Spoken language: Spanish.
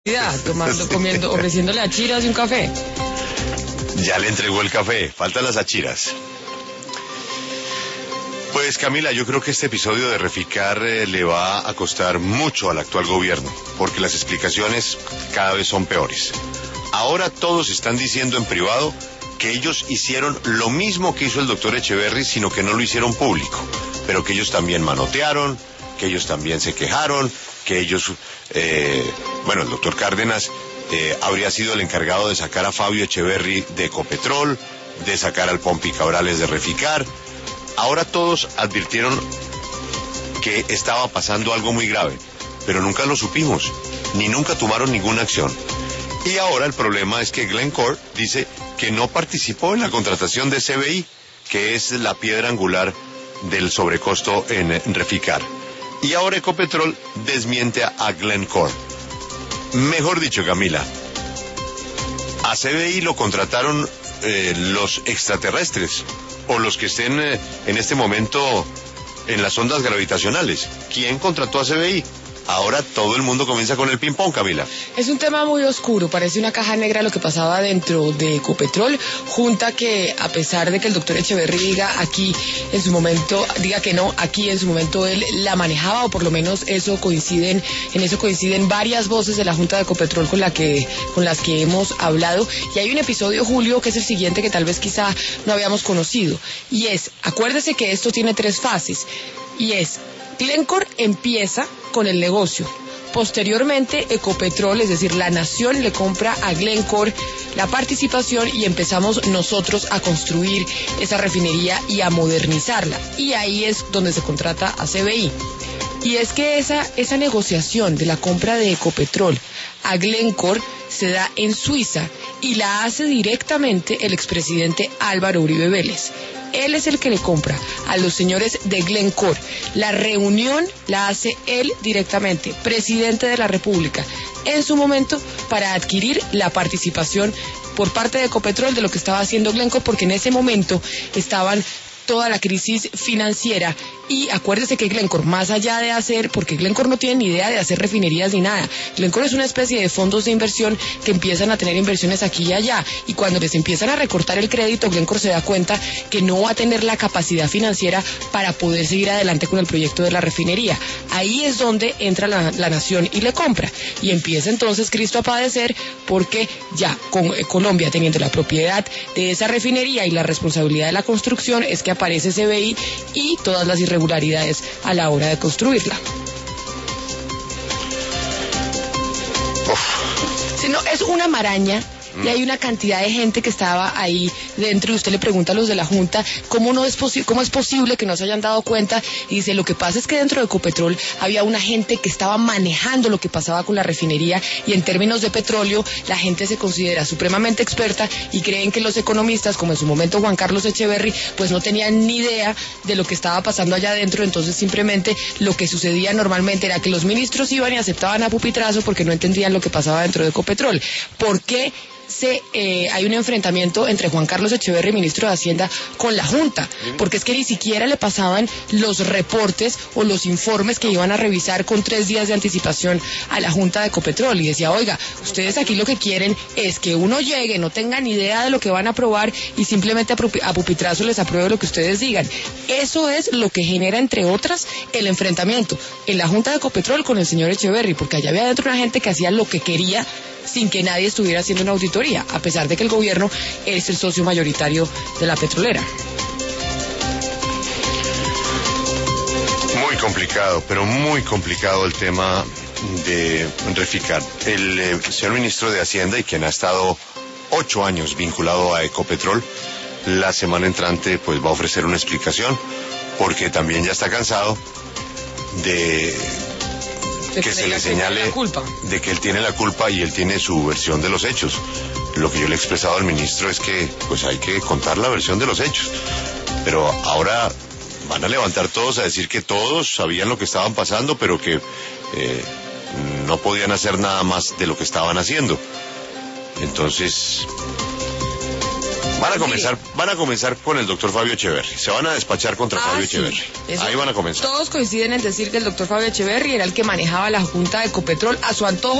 Tomando, comiendo, ofreciéndole achiras y un café. Ya le entregó el café, faltan las achiras. Pues Camila, yo creo que este episodio de Reficar le va a costar mucho al actual gobierno, porque las explicaciones cada vez son peores. Ahora todos están diciendo en privado que ellos hicieron lo mismo que hizo el doctor Echeverry, sino que no lo hicieron público, pero que ellos también manotearon, que ellos también se quejaron, que ellos, el doctor Cárdenas habría sido el encargado de sacar a Fabio Echeverry de Ecopetrol, de sacar al Pompi Cabrales de Reficar. Ahora todos advirtieron que estaba pasando algo muy grave, pero nunca lo supimos, ni nunca tomaron ninguna acción. Y ahora el problema es que Glencore dice que no participó en la contratación de CBI, que es la piedra angular del sobrecosto en Reficar. Y ahora Ecopetrol desmiente a Glencore. Mejor dicho, Camila, a CBI lo contrataron los extraterrestres o los que estén en este momento en las ondas gravitacionales. ¿Quién contrató a CBI? Ahora todo el mundo comienza con el ping-pong, Camila. Es un tema muy oscuro, parece una caja negra lo que pasaba dentro de Ecopetrol, junta que a pesar de que el doctor Echeverry diga aquí en su momento, diga que no, aquí en su momento él la manejaba, o por lo menos en eso coinciden varias voces de la Junta de Ecopetrol con las que hemos hablado, y hay un episodio, Julio, que es el siguiente que tal vez quizá no habíamos conocido, y es, acuérdese que esto tiene 3 fases, y es, Glencore empieza con el negocio. Posteriormente, Ecopetrol, es decir, la nación le compra a Glencore la participación y empezamos nosotros a construir esa refinería y a modernizarla. Y ahí es donde se contrata a CBI. Y es que esa negociación de la compra de Ecopetrol a Glencore se da en Suiza y la hace directamente el expresidente Álvaro Uribe Vélez. Él es el que le compra a los señores de Glencore. La reunión la hace él directamente, presidente de la República, en su momento para adquirir la participación por parte de Ecopetrol de lo que estaba haciendo Glencore, porque en ese momento estaban toda la crisis financiera. Y acuérdese que Glencore, más allá de hacer, porque Glencore no tiene ni idea de hacer refinerías ni nada, Glencore es una especie de fondos de inversión que empiezan a tener inversiones aquí y allá, y cuando les empiezan a recortar el crédito, Glencore se da cuenta que no va a tener la capacidad financiera para poder seguir adelante con el proyecto de la refinería. Ahí es donde entra la nación y le compra, y empieza entonces Cristo a padecer, porque ya con Colombia teniendo la propiedad de esa refinería y la responsabilidad de la construcción, es que aparece CBI y todas las irregularidades a la hora de construirla. Si no, es una maraña. Y hay una cantidad de gente que estaba ahí dentro y usted le pregunta a los de la Junta cómo es posible que no se hayan dado cuenta, y dice, lo que pasa es que dentro de Ecopetrol había una gente que estaba manejando lo que pasaba con la refinería, y en términos de petróleo la gente se considera supremamente experta y creen que los economistas, como en su momento Juan Carlos Echeverry, pues no tenían ni idea de lo que estaba pasando allá adentro. Entonces simplemente lo que sucedía normalmente era que los ministros iban y aceptaban a pupitrazo porque no entendían lo que pasaba dentro de Ecopetrol. ¿Por qué hay un enfrentamiento entre Juan Carlos Echeverry, ministro de Hacienda, con la Junta? Porque es que ni siquiera le pasaban los reportes o los informes que iban a revisar con 3 días de anticipación a la Junta de Ecopetrol, y decía, oiga, ustedes aquí lo que quieren es que uno llegue, no tenga ni idea de lo que van a aprobar y simplemente a pupitrazo les apruebe lo que ustedes digan. Eso es lo que genera, entre otras, el enfrentamiento en la Junta de Ecopetrol con el señor Echeverry, porque allá había dentro una gente que hacía lo que quería sin que nadie estuviera haciendo una auditoría, a pesar de que el gobierno es el socio mayoritario de la petrolera. Muy complicado, pero muy complicado el tema de Reficar. El señor ministro de Hacienda, y quien ha estado 8 años vinculado a Ecopetrol, la semana entrante pues va a ofrecer una explicación, porque también ya está cansado de que se le señale de que él tiene la culpa y él tiene su versión de los hechos. Lo que yo le he expresado al ministro es que pues hay que contar la versión de los hechos, pero ahora van a levantar todos a decir que todos sabían lo que estaban pasando, pero que no podían hacer nada más de lo que estaban haciendo. Entonces van a comenzar con el doctor Fabio Echeverry. Se van a despachar contra Fabio Echeverry. Ahí van a comenzar. Todos coinciden en decir que el doctor Fabio Echeverry era el que manejaba la Junta de Ecopetrol a su antojo.